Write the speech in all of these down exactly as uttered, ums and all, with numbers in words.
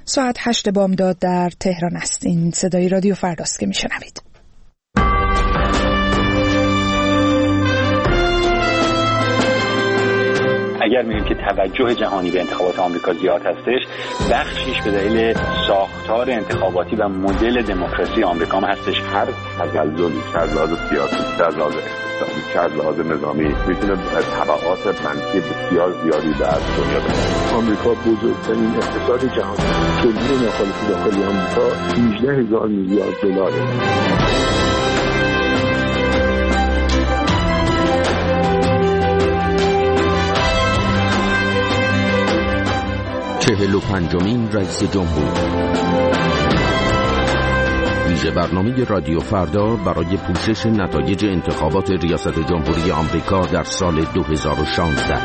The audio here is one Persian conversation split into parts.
ساعت هشت بامداد در تهران است. این صدای رادیو فرداست که میشنوید. اگر میگیم که توجه جهانی به انتخابات آمریکا زیاد هستش، بخشیش به دلیل ساختار انتخاباتی و مدل دموکراسی آمریکا هم هستش. هر تزلزلی چه از لحاظ سیاسی، چه از لحاظ اقتصادی، چه از لحاظ نظامی میتونه تبعات منفی بسیار زیادی در دنیا داره. آمریکا بزرگترین اقتصاد جهان، تولید ناخالص داخلی آمریکا هجده هزار میلیارد دلاره. چهل و پنجمین رئیس جمهور. ویژه برنامه رادیو فردا برای پوشش نتایج انتخابات ریاست جمهوری آمریکا در سال دو هزار و شانزده.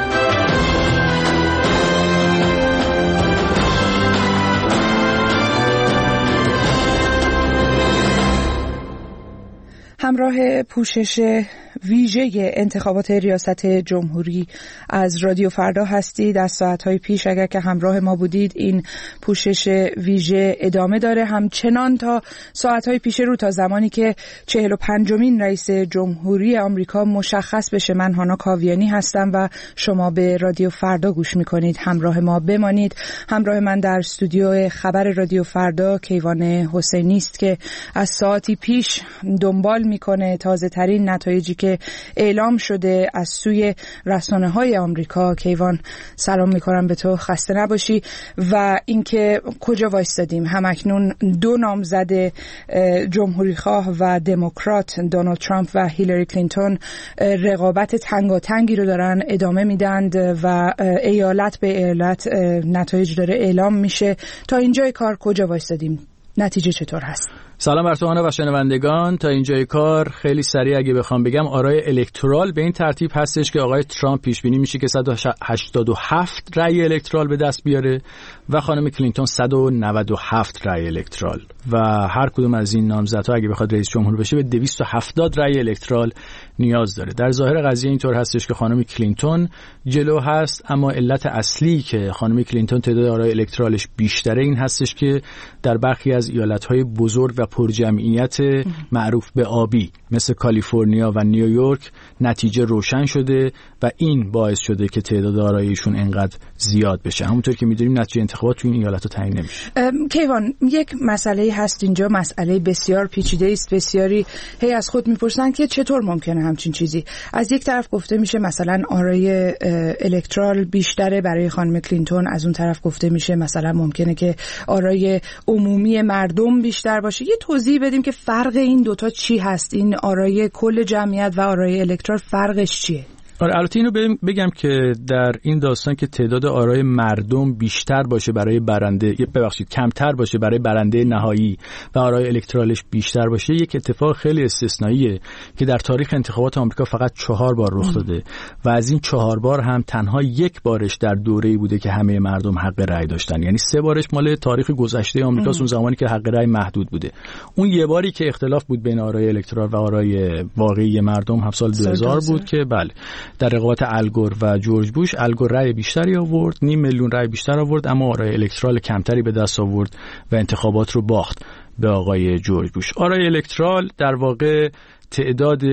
همراه پوشش ویژه انتخابات ریاست جمهوری از رادیو فردا هستید. از ساعتهای پیش اگر که همراه ما بودید این پوشش ویژه ادامه داره، همچنان تا ساعتهای پیش رو، تا زمانی که چهل و پنجمین رئیس جمهوری آمریکا مشخص بشه. من هانا کاویانی هستم و شما به رادیو فردا گوش میکنید. همراه ما بمانید. همراه من در استودیو خبر رادیو فردا کیوان حسینی است که از ساعتی پیش دنبال میکنه تازه ترین نتایجی که اعلام شده از سوی رسانه‌های آمریکا. کیوان سلام میکنم به تو، خسته نباشی. و اینکه کجا وایستادیم؟ همکنون دو نامزد جمهوری خواه و دموکرات، دونالد ترامپ و هیلاری کلینتون، رقابت تنگاتنگی رو دارن ادامه میدند و ایالت به ایالت نتایج داره اعلام میشه. تا اینجای کار کجا وایستادیم؟ نتیجه چطور هست؟ سلام بر تو هانا و شنوندگان. تا اینجای کار خیلی سریع اگه بخوام بگم، آرای الکترال به این ترتیب هستش که آقای ترامپ پیش بینی میشه که صد و هشتاد و هفت رأی الکترال به دست بیاره و خانم کلینتون صد و نود و هفت رأی الکترال، و هر کدوم از این نامزدها اگه بخواد رئیس جمهور بشه به دویست و هفتاد رأی الکترال نیاز داره. در ظاهر قضیه اینطور هستش که خانم کلینتون جلو هست، اما علت اصلی که خانم کلینتون تعداد آرای الکترالش بیشتره این هستش که در برخی از ایالت‌های بزرگ و پرجمعیت معروف به آبی مثل کالیفرنیا و نیویورک نتیجه روشن شده و این باعث شده که تعداد آرایشون انقدر زیاد بشه. همونطور که می‌دونیم نتیجه انتخابات تو این ایالت‌ها تعیین نمیشه. کیوان، یک مسئله هست اینجا، مسئله بسیار پیچیده است. بسیاری هی از خود میپرسن که چطور ممکنه همچین چیزی. از یک طرف گفته میشه مثلا آرای الکترال بیشتره برای خانم کلینتون، از اون طرف گفته میشه مثلا ممکنه که آرای عمومی مردم بیشتر باشه. یه توضیح بدیم که فرق این دوتا چی هست؟ این آرای کل جمعیت و آرای الکترال فرقش چیه؟ آره، البته اینو بگم که در این داستان که تعداد آرای مردم بیشتر باشه برای برنده، ببخشید کمتر باشه برای برنده نهایی و آرای الکترالش بیشتر باشه، یک اتفاق خیلی استثنائیه که در تاریخ انتخابات آمریکا فقط چهار بار رخ داده و از این چهار بار هم تنها یک بارش در دوره‌ای بوده که همه مردم حق رأی داشتن. یعنی سه بارش مال تاریخ گذشته آمریکا، اون زمانی که حق رأی محدود بوده. اون یه باری که اختلاف بود بین آرای الکترال و آرای واقعی مردم هم سال دو هزار بود که بله در رقابت الگور و جورج بوش الگور رأی بیشتری آورد، نیم میلیون رأی بیشتر آورد، اما آرای الکترال کمتری به دست آورد و انتخابات رو باخت به آقای جورج بوش. آرای الکترال در واقع تعداد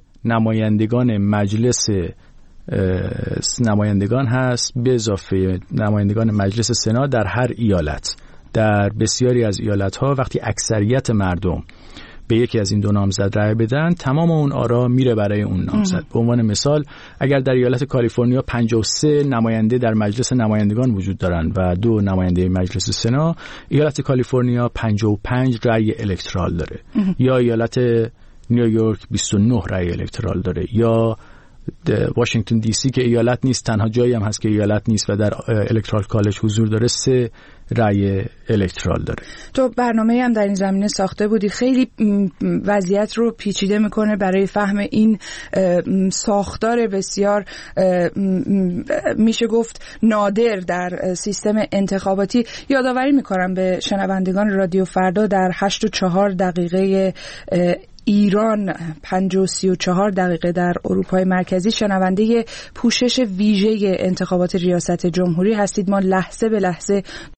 نمایندگان مجلس نمایندگان هست به اضافه نمایندگان مجلس سنا در هر ایالت. در بسیاری از ایالت‌ها وقتی اکثریت مردم به یکی از این دو نامزد رأی بدن، تمام اون آرا میره برای اون نامزد. به عنوان مثال اگر در ایالت کالیفرنیا پنجاه و سه نماینده در مجلس نمایندگان وجود دارن و دو نماینده مجلس سنا، ایالت کالیفرنیا پنجاه و پنج رأی الکترال داره. یا ایالت نیویورک بیست و نه رأی الکترال داره. یا واشنگتن دی سی که ایالت نیست، تنها جایی هم هست که ایالت نیست و در الکترال کالج حضور داره، سه رأی الکترال داره. تو برنامه هم در این زمینه ساخته بودی، خیلی وضعیت رو پیچیده میکنه برای فهم این ساختار بسیار میشه گفت نادر در سیستم انتخاباتی. یادآوری میکنم به شنوندگان رادیو فردا در هشت و چهار دقیقه ایران، پنج و سی و چهار دقیقه در اروپای مرکزی، شنونده پوشش ویژه انتخابات ریاست جمهوری هستید. ما لحظه به لحظه